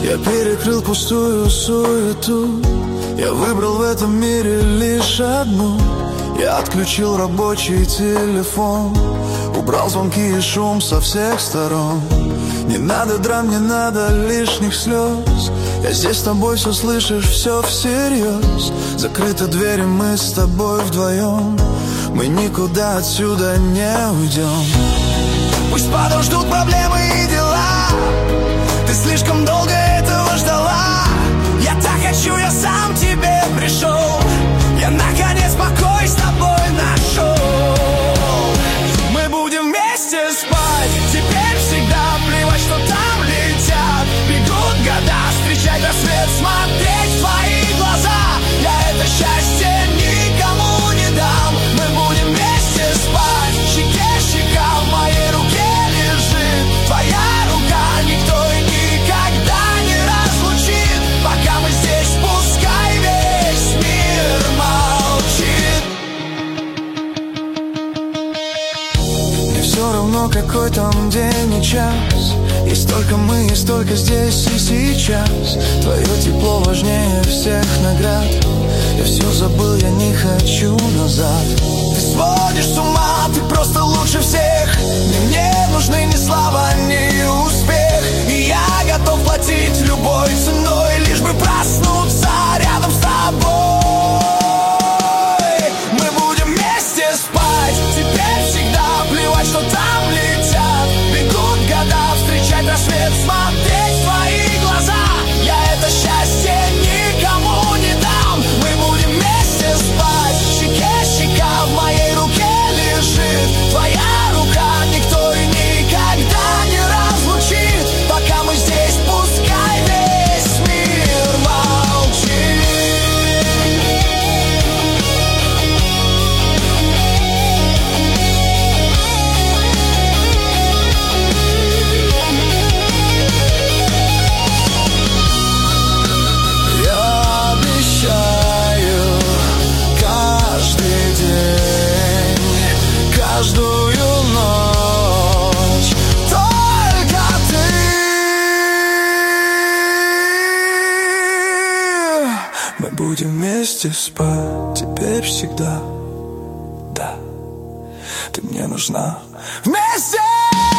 Я перекрыл пустую суету, я выбрал в этом мире лишь одну. Я отключил рабочий телефон, убрал звонки и шум со всех сторон. Не надо драм, не надо лишних слез. Я здесь с тобой, все слышишь, все всерьез. Закрыты двери, мы с тобой вдвоем. Мы никуда отсюда не уйдем. Пусть подождут проблемы и дела. Ты слишком долго этого ждала. Я так хочу, я сам к тебе пришел. Я наконец покой с тобой нашел. Мы будем вместе спать, теперь всегда. Плевать, что там летят. Бегут года, встречать рассвет, смотреть в твои глаза. Я это счастье никому не дам. Мы будем вместе спать, щеке щека, в моей руке лежит твоя рука. Никто и никогда не разлучит. Пока мы здесь, пускай весь мир молчит. Мне все равно, какой там день и час. Есть только мы, есть только здесь и сейчас. Твое тепло важнее всех наград. Я все забыл, я не хочу назад. Ты сводишь с ума, ты просто лучше всех. Мне нужны ни слава, ни успех. И я готов платить любой ценой, лишь бы проснуться рядом с тобой. Мы будем вместе спать, теперь всегда. Плевать, что там летят. Бегут года, встречать рассвет, смотреть в твои глаза. Я это счастье никому не дам. Мы будем вместе спать, щеке щека, в моей руке лежит твоя рука. Никто и никогда не разлучит. Пока мы здесь, пускай весь мир молчит. Я обещаю каждый день, каждую ночь только ты. Мы будем вместе спать, теперь всегда. Да, ты мне нужна. Вместе!